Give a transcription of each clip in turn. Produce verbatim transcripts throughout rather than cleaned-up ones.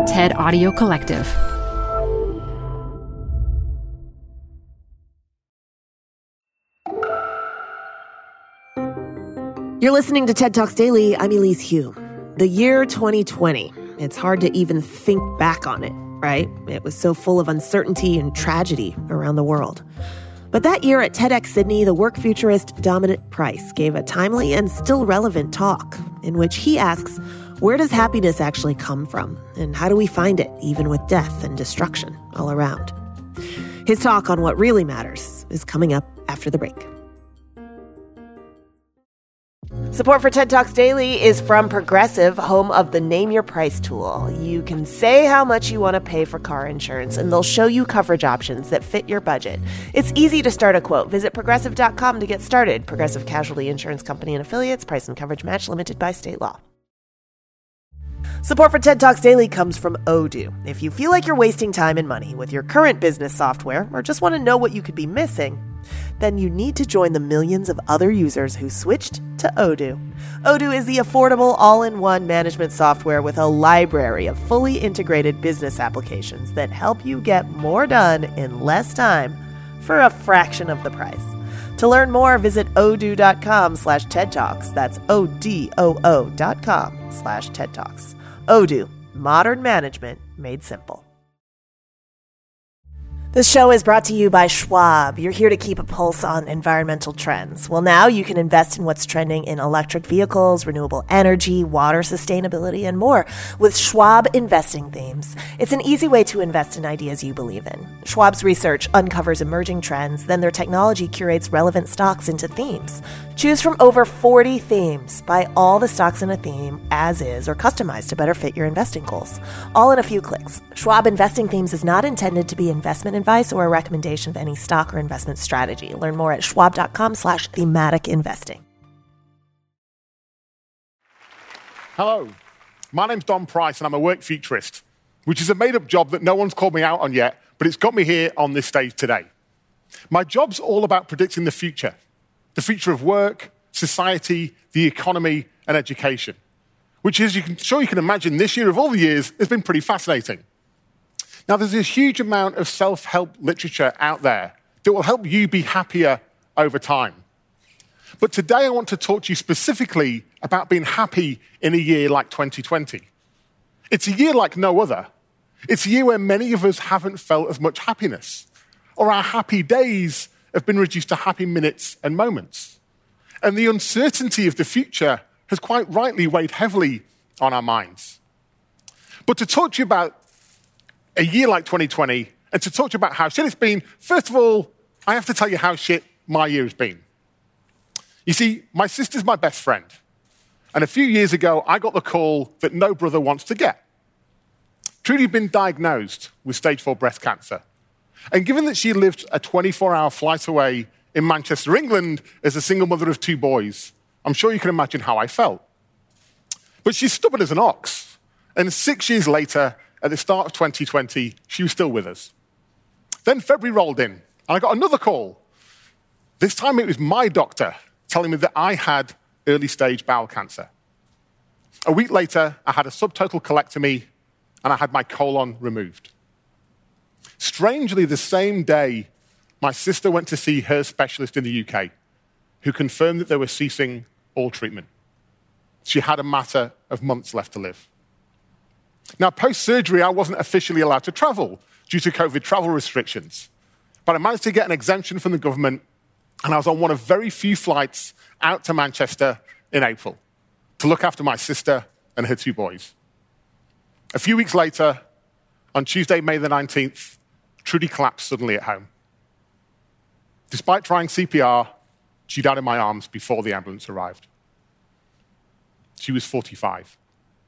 TED Audio Collective. You're listening to TED Talks Daily. I'm Elise Hu. The year twenty twenty. It's hard to even think back on it, right? It was so full of uncertainty and tragedy around the world. But that year at TEDx Sydney, the work futurist Dominic Price gave a timely and still relevant talk in which he asks, where does happiness actually come from? And how do we find it, even with death and destruction all around? His talk on what really matters is coming up after the break. Support for TED Talks Daily is from Progressive, home of the Name Your Price tool. You can say how much you want to pay for car insurance, and they'll show you coverage options that fit your budget. It's easy to start a quote. Visit progressive dot com to get started. Progressive Casualty Insurance Company and Affiliates. Price and coverage match limited by state law. Support for TED Talks Daily comes from Odoo. If you feel like you're wasting time and money with your current business software, or just want to know what you could be missing, then you need to join the millions of other users who switched to Odoo. Odoo is the affordable all-in-one management software with a library of fully integrated business applications that help you get more done in less time for a fraction of the price. To learn more, visit odoo.com slash TED Talks. That's O-D-O-O dot com slash TED Talks. Odoo, modern management made simple. This show is brought to you by Schwab. You're here to keep a pulse on environmental trends. Well, now you can invest in what's trending in electric vehicles, renewable energy, water sustainability, and more with Schwab Investing Themes. It's an easy way to invest in ideas you believe in. Schwab's research uncovers emerging trends, then their technology curates relevant stocks into themes. Choose from over forty themes. Buy all the stocks in a theme as is or customized to better fit your investing goals. All in a few clicks. Schwab Investing Themes is not intended to be investment advice or a recommendation of any stock or investment strategy. Learn more at schwab.com slash thematic investing. Hello, my name's Dom Price and I'm a work futurist, which is a made-up job that no one's called me out on yet, but it's got me here on this stage today. My job's all about predicting the future, the future of work, society, the economy, and education, which, as you can, sure you can imagine, this year of all the years has been pretty fascinating. Now, there's a huge amount of self-help literature out there that will help you be happier over time. But today I want to talk to you specifically about being happy in a year like twenty twenty. It's a year like no other. It's a year where many of us haven't felt as much happiness, or our happy days have been reduced to happy minutes and moments. And the uncertainty of the future has quite rightly weighed heavily on our minds. But to talk to you about a year like twenty twenty, and to talk to you about how shit it's been, first of all, I have to tell you how shit my year has been. You see, my sister's my best friend. And a few years ago, I got the call that no brother wants to get. Trudy had been diagnosed with stage four breast cancer. And given that she lived a twenty-four hour flight away in Manchester, England, as a single mother of two boys, I'm sure you can imagine how I felt. But she's stubborn as an ox. And six years later, at the start of twenty twenty, she was still with us. Then February rolled in, and I got another call. This time it was my doctor telling me that I had early-stage bowel cancer. A week later, I had a subtotal colectomy, and I had my colon removed. Strangely, the same day, my sister went to see her specialist in the U K, who confirmed that they were ceasing all treatment. She had a matter of months left to live. Now, post-surgery, I wasn't officially allowed to travel due to COVID travel restrictions, but I managed to get an exemption from the government, and I was on one of very few flights out to Manchester in April to look after my sister and her two boys. A few weeks later, on Tuesday, May the nineteenth, Trudy collapsed suddenly at home. Despite trying C P R, she died in my arms before the ambulance arrived. She was forty-five.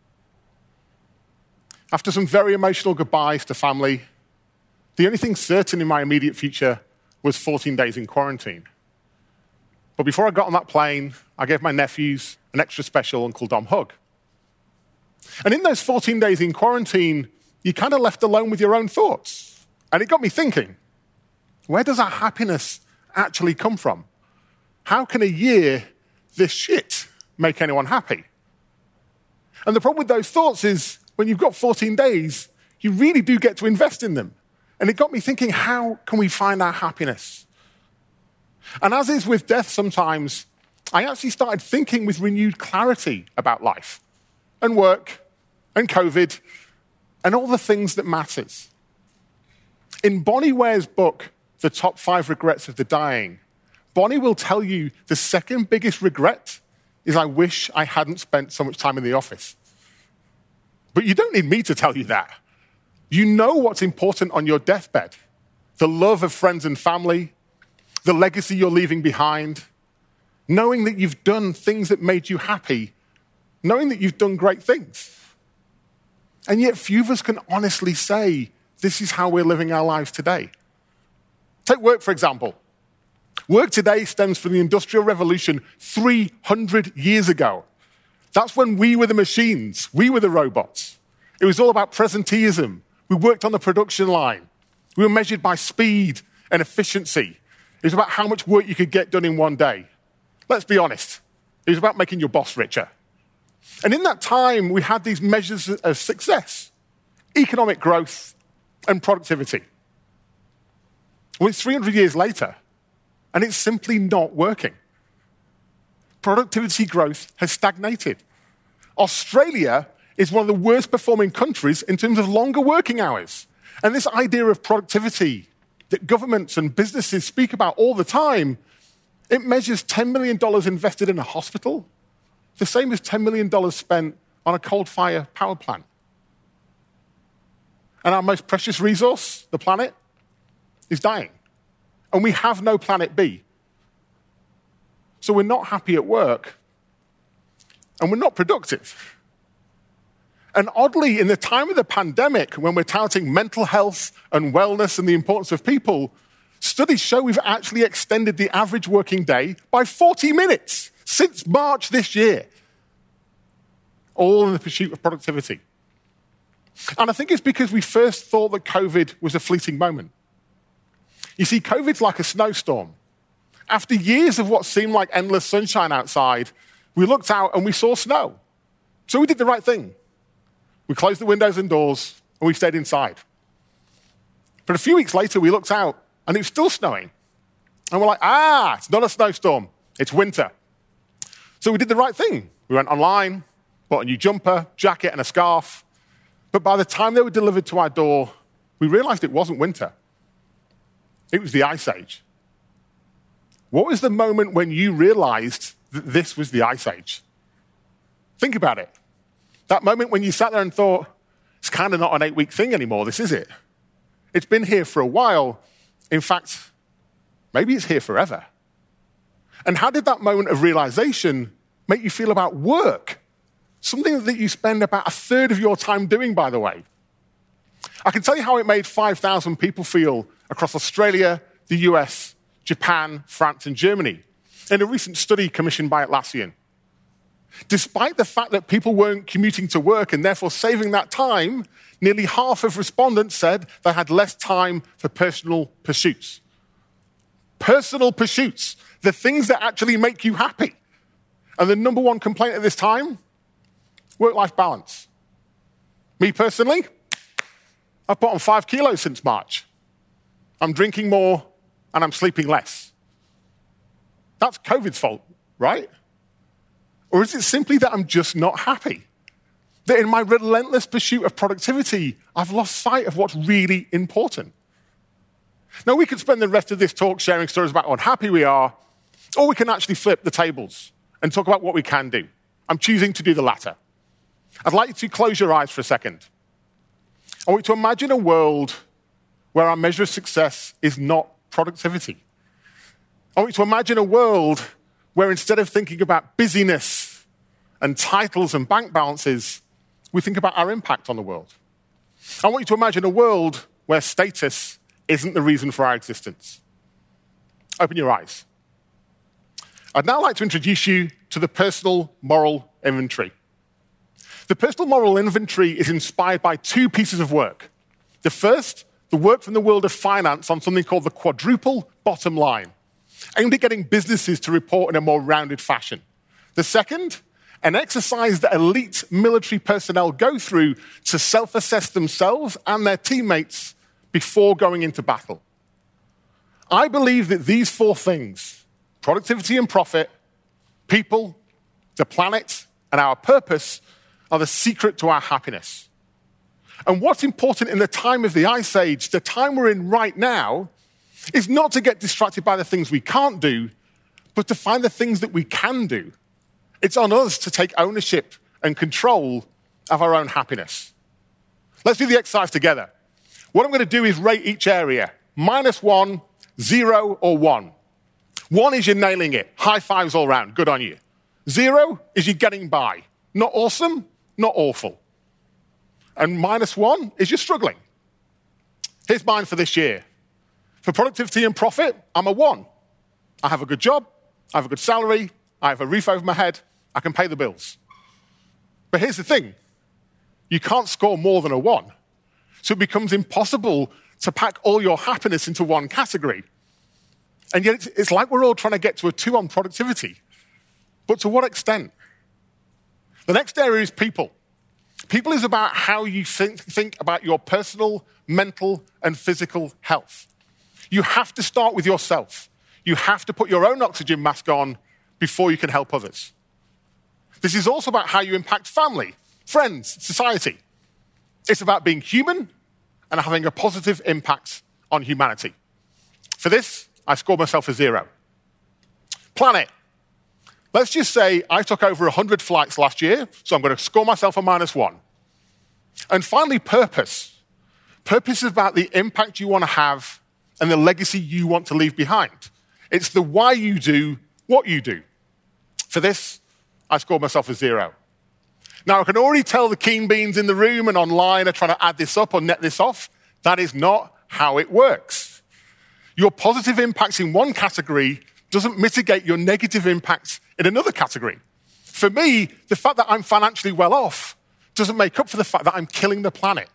After some very emotional goodbyes to family, the only thing certain in my immediate future was fourteen days in quarantine. But before I got on that plane, I gave my nephews an extra special Uncle Dom hug. And in those fourteen days in quarantine, you're kind of left alone with your own thoughts. And it got me thinking, where does our happiness actually come from? How can a year this shit make anyone happy? And the problem with those thoughts is when you've got fourteen days, you really do get to invest in them. And it got me thinking, how can we find our happiness? And as is with death sometimes, I actually started thinking with renewed clarity about life and work and COVID and all the things that matters. In Bonnie Ware's book, The Top Five Regrets of the Dying, Bonnie will tell you the second biggest regret is I wish I hadn't spent so much time in the office. But you don't need me to tell you that. You know what's important on your deathbed. The love of friends and family, the legacy you're leaving behind, knowing that you've done things that made you happy, knowing that you've done great things. And yet few of us can honestly say, this is how we're living our lives today. Take work, for example. Work today stems from the Industrial Revolution three hundred years ago. That's when we were the machines, we were the robots. It was all about presenteeism. We worked on the production line. We were measured by speed and efficiency. It was about how much work you could get done in one day. Let's be honest. It was about making your boss richer. And in that time, we had these measures of success, economic growth and productivity. Well, it's three hundred years later, and it's simply not working. Productivity growth has stagnated. Australia is one of the worst performing countries in terms of longer working hours. And this idea of productivity that governments and businesses speak about all the time, it measures ten million dollars invested in a hospital, the same as ten million dollars spent on a coal-fired power plant. And our most precious resource, the planet, is dying. And we have no planet B. So we're not happy at work, and we're not productive. And oddly, in the time of the pandemic, when we're touting mental health and wellness and the importance of people, studies show we've actually extended the average working day by forty minutes since March this year, all in the pursuit of productivity. And I think it's because we first thought that COVID was a fleeting moment. You see, COVID's like a snowstorm. After years of what seemed like endless sunshine outside, we looked out and we saw snow. So we did the right thing. We closed the windows and doors, and we stayed inside. But a few weeks later, we looked out, and it was still snowing. And we're like, ah, it's not a snowstorm. It's winter. So we did the right thing. We went online, bought a new jumper, jacket, and a scarf. But by the time they were delivered to our door, we realized it wasn't winter. It was the Ice Age. What was the moment when you realized that this was the Ice Age? Think about it. That moment when you sat there and thought, it's kind of not an eight-week thing anymore, this is it. It's been here for a while. In fact, maybe it's here forever. And how did that moment of realization make you feel about work? Something that you spend about a third of your time doing, by the way. I can tell you how it made five thousand people feel across Australia, the U S, Japan, France, and Germany in a recent study commissioned by Atlassian. Despite the fact that people weren't commuting to work and therefore saving that time, nearly half of respondents said they had less time for personal pursuits. Personal pursuits, the things that actually make you happy. And the number one complaint at this time, work-life balance. Me personally, I've put on five kilos since March. I'm drinking more and I'm sleeping less. That's COVID's fault, right? Or is it simply that I'm just not happy? That in my relentless pursuit of productivity, I've lost sight of what's really important? Now, we could spend the rest of this talk sharing stories about how unhappy we are, or we can actually flip the tables and talk about what we can do. I'm choosing to do the latter. I'd like you to close your eyes for a second. I want you to imagine a world where our measure of success is not productivity. I want you to imagine a world where instead of thinking about busyness and titles and bank balances, we think about our impact on the world. I want you to imagine a world where status isn't the reason for our existence. Open your eyes. I'd now like to introduce you to the personal moral inventory. The personal moral inventory is inspired by two pieces of work. The first, the work from the world of finance on something called the quadruple bottom line, aimed at getting businesses to report in a more rounded fashion. The second, an exercise that elite military personnel go through to self-assess themselves and their teammates before going into battle. I believe that these four things, productivity and profit, people, the planet, and our purpose, are the secret to our happiness. And what's important in the time of the Ice Age, the time we're in right now, is not to get distracted by the things we can't do, but to find the things that we can do. It's on us to take ownership and control of our own happiness. Let's do the exercise together. What I'm going to do is rate each area. Minus one, zero, or one. One is you're nailing it. High fives all round. Good on you. Zero is you're getting by. Not awesome, not awful. And minus one is you're struggling. Here's mine for this year. For productivity and profit, I'm a one. I have a good job. I have a good salary. I have a roof over my head. I can pay the bills. But here's the thing. You can't score more than a one. So it becomes impossible to pack all your happiness into one category. And yet it's, it's like we're all trying to get to a two on productivity. But to what extent? The next area is people. People is about how you think, think about your personal, mental, and physical health. You have to start with yourself. You have to put your own oxygen mask on before you can help others. This is also about how you impact family, friends, society. It's about being human and having a positive impact on humanity. For this, I scored myself a zero. Planet. Let's just say I took over one hundred flights last year, so I'm going to score myself a minus one. And finally, purpose. Purpose is about the impact you want to have and the legacy you want to leave behind. It's the why you do what you do. For this, I scored myself a zero. Now, I can already tell the keen beans in the room and online are trying to add this up or net this off. That is not how it works. Your positive impacts in one category doesn't mitigate your negative impacts in another category. For me, the fact that I'm financially well off doesn't make up for the fact that I'm killing the planet.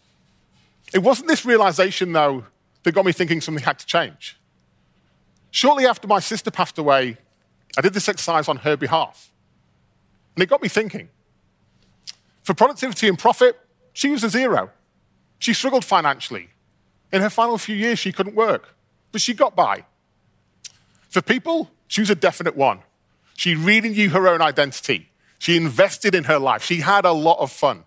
It wasn't this realization, though, that got me thinking something had to change. Shortly after my sister passed away, I did this exercise on her behalf. And it got me thinking. For productivity and profit, she was a zero. She struggled financially. In her final few years, she couldn't work, but she got by. For people, she was a definite one. She really knew her own identity. She invested in her life. She had a lot of fun.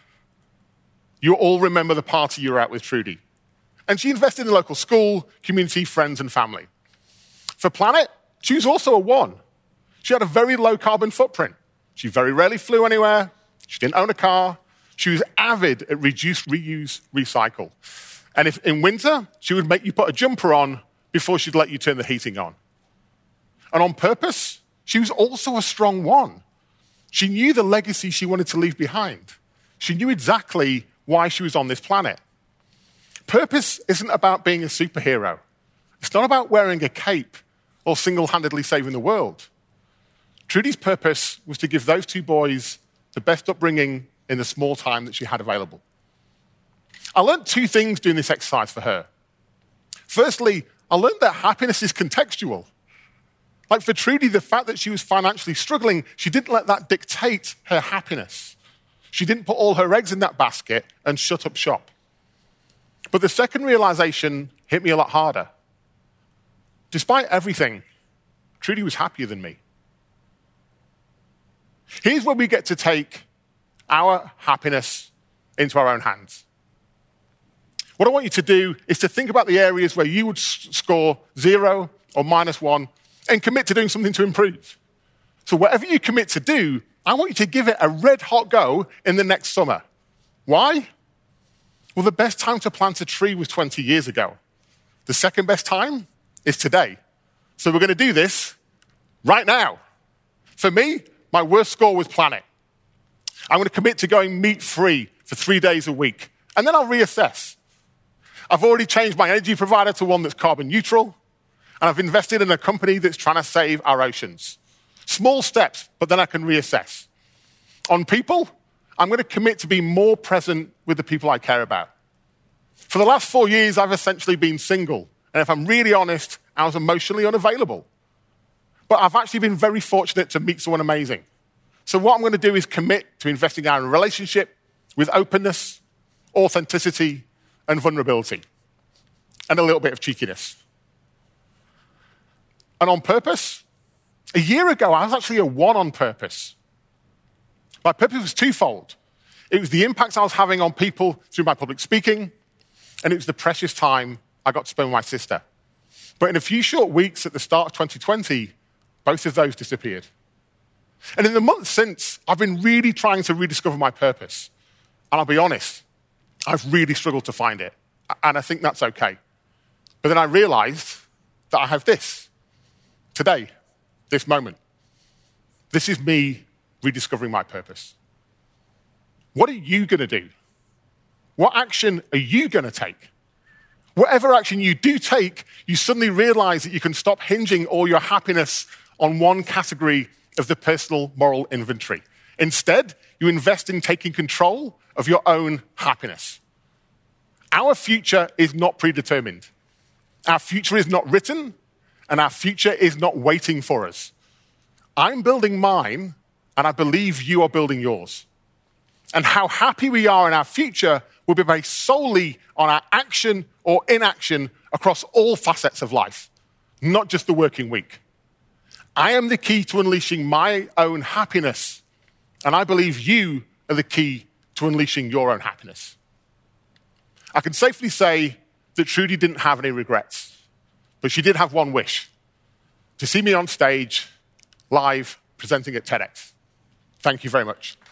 You all remember the party you were at with Trudy. And she invested in the local school, community, friends, and family. For planet, she was also a one. She had a very low carbon footprint. She very rarely flew anywhere. She didn't own a car. She was avid at reduce, reuse, recycle. And if in winter, she would make you put a jumper on before she'd let you turn the heating on. And on purpose, she was also a strong one. She knew the legacy she wanted to leave behind. She knew exactly why she was on this planet. Purpose isn't about being a superhero. It's not about wearing a cape or single-handedly saving the world. Trudy's purpose was to give those two boys the best upbringing in the small time that she had available. I learned two things doing this exercise for her. Firstly, I learned that happiness is contextual. Like for Trudy, the fact that she was financially struggling, she didn't let that dictate her happiness. She didn't put all her eggs in that basket and shut up shop. But the second realization hit me a lot harder. Despite everything, Trudy was happier than me. Here's where we get to take our happiness into our own hands. What I want you to do is to think about the areas where you would s- score zero or minus one and commit to doing something to improve. So whatever you commit to do, I want you to give it a red hot go in the next summer. Why? Well, the best time to plant a tree was twenty years ago. The second best time is today. So we're going to do this right now. For me, my worst score was planet. I'm going to commit to going meat-free for three days a week, and then I'll reassess. I've already changed my energy provider to one that's carbon neutral, and I've invested in a company that's trying to save our oceans. Small steps, but then I can reassess. On people, I'm going to commit to be more present with the people I care about. For the last four years, I've essentially been single, and if I'm really honest, I was emotionally unavailable. But I've actually been very fortunate to meet someone amazing. So what I'm going to do is commit to investing in our relationship with openness, authenticity, and vulnerability, and a little bit of cheekiness. And on purpose, a year ago, I was actually a one on purpose. My purpose was twofold. It was the impact I was having on people through my public speaking, and it was the precious time I got to spend with my sister. But in a few short weeks at the start of twenty twenty, both of those disappeared. And in the months since, I've been really trying to rediscover my purpose. And I'll be honest, I've really struggled to find it. And I think that's okay. But then I realized that I have this, today, this moment. This is me rediscovering my purpose. What are you going to do? What action are you going to take? Whatever action you do take, you suddenly realize that you can stop hinging all your happiness on one category of the personal moral inventory. Instead, you invest in taking control of your own happiness. Our future is not predetermined. Our future is not written, and our future is not waiting for us. I'm building mine, and I believe you are building yours. And how happy we are in our future will be based solely on our action or inaction across all facets of life, not just the working week. I am the key to unleashing my own happiness, and I believe you are the key to unleashing your own happiness. I can safely say that Trudy didn't have any regrets, but she did have one wish: to see me on stage, live, presenting at TEDx. Thank you very much.